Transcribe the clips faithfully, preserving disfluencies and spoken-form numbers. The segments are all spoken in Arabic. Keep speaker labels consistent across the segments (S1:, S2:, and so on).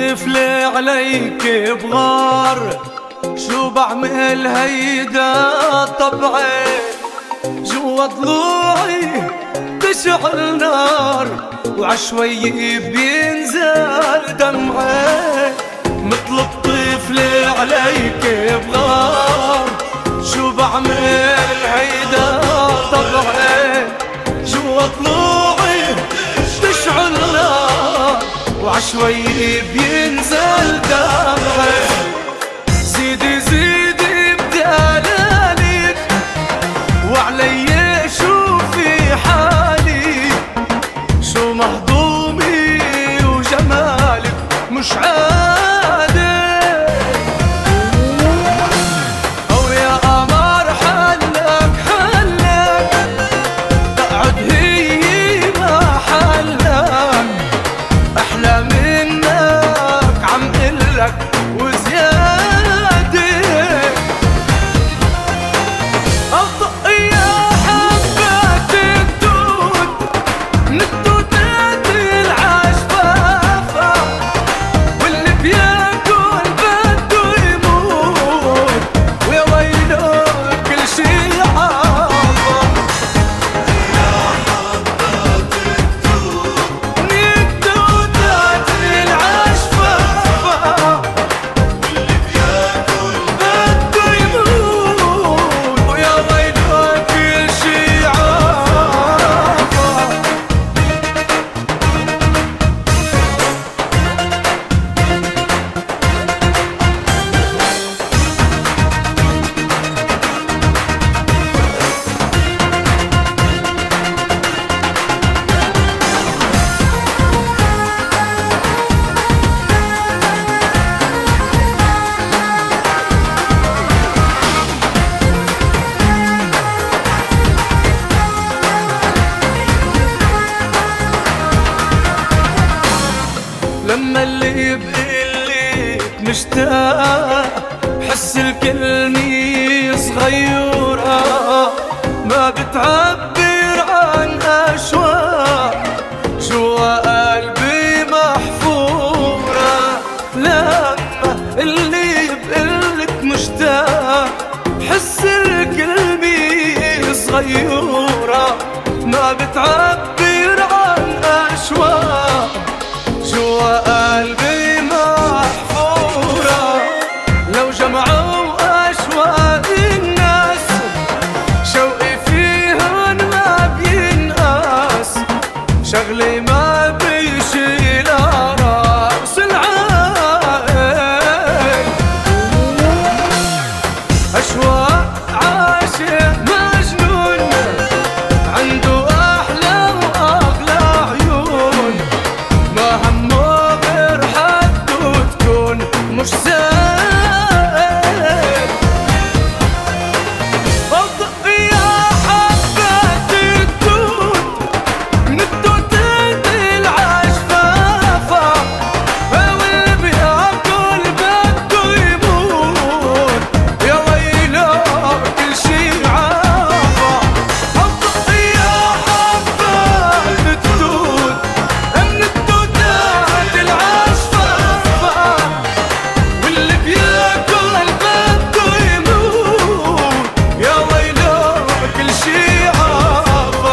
S1: الطفل عليك بغار، شو بعمل هيدا طبعي، جوا ضلوعي تشعل نار وعشوي بينزل دمعي. مثل الطفل عليك بغار، شو بعمل هيدا طبعي، جوا ضلوعي تشعل نار وعشوي بينزل دمعي. زيدي زيدي بدلالك وعلي شوفي حالي، شو مهضومي وجمالك مش عادي. أو يا قمر حلك حلك تقعد هي محلك، أحلى منك عم قلك وزيادة. أطق يا حبات الدود من الدودات العشفافة، واللي بياكل بده يموت ويا ويله كل شي عافى. يا حبات الدود من الدودات العشفافة، واللي بياكل بده يموت ويا ويله كل شي عافى. لما اللي بقلك مشتاق، حس الكلمة صغيرة ما بتعبر عن أشواق جوا قلبي محفورة. لما اللي بقلك مشتاق، حس الكلمة صغيرة ما بتعبر عن أشواق جوا قلبي محفورة. لو جمعوا أشواق الناس، شوقي فيهن ما بينقاس، شغلي ما بيشيل راس العائل. أشواق عاشق مجنون عنده أحلى وأغلى عيون، ما همه غير حده تكون مش زين. أطق يا حبات الدود من الدودات العشفافة، واللي بياكل بده يموت يا ويله كل شي عافى. أطق يا حبات الدود من الدودات العشفافة، واللي بياكل بده يموت يا ويله كل شي عافى.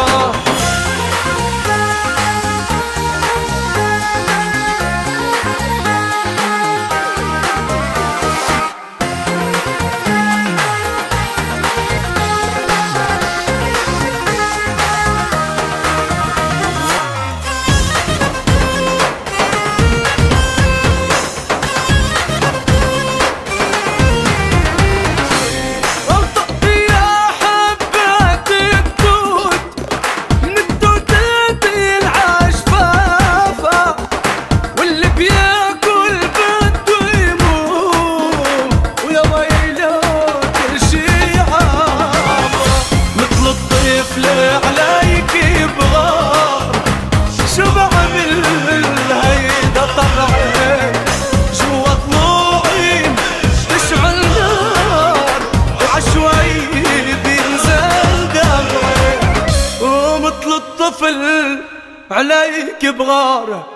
S1: أطق يا حبات الدود من الدودات العشفافة، واللي بياكل بده يموت ويا ويله كل شي عافى. مثل الطفل عليك بغار، شو بعمل هيدا طبعي، جوا ضلوعي تشعل نار وعشوي بينزل دمعي. ومثل الطفل عليك بغار،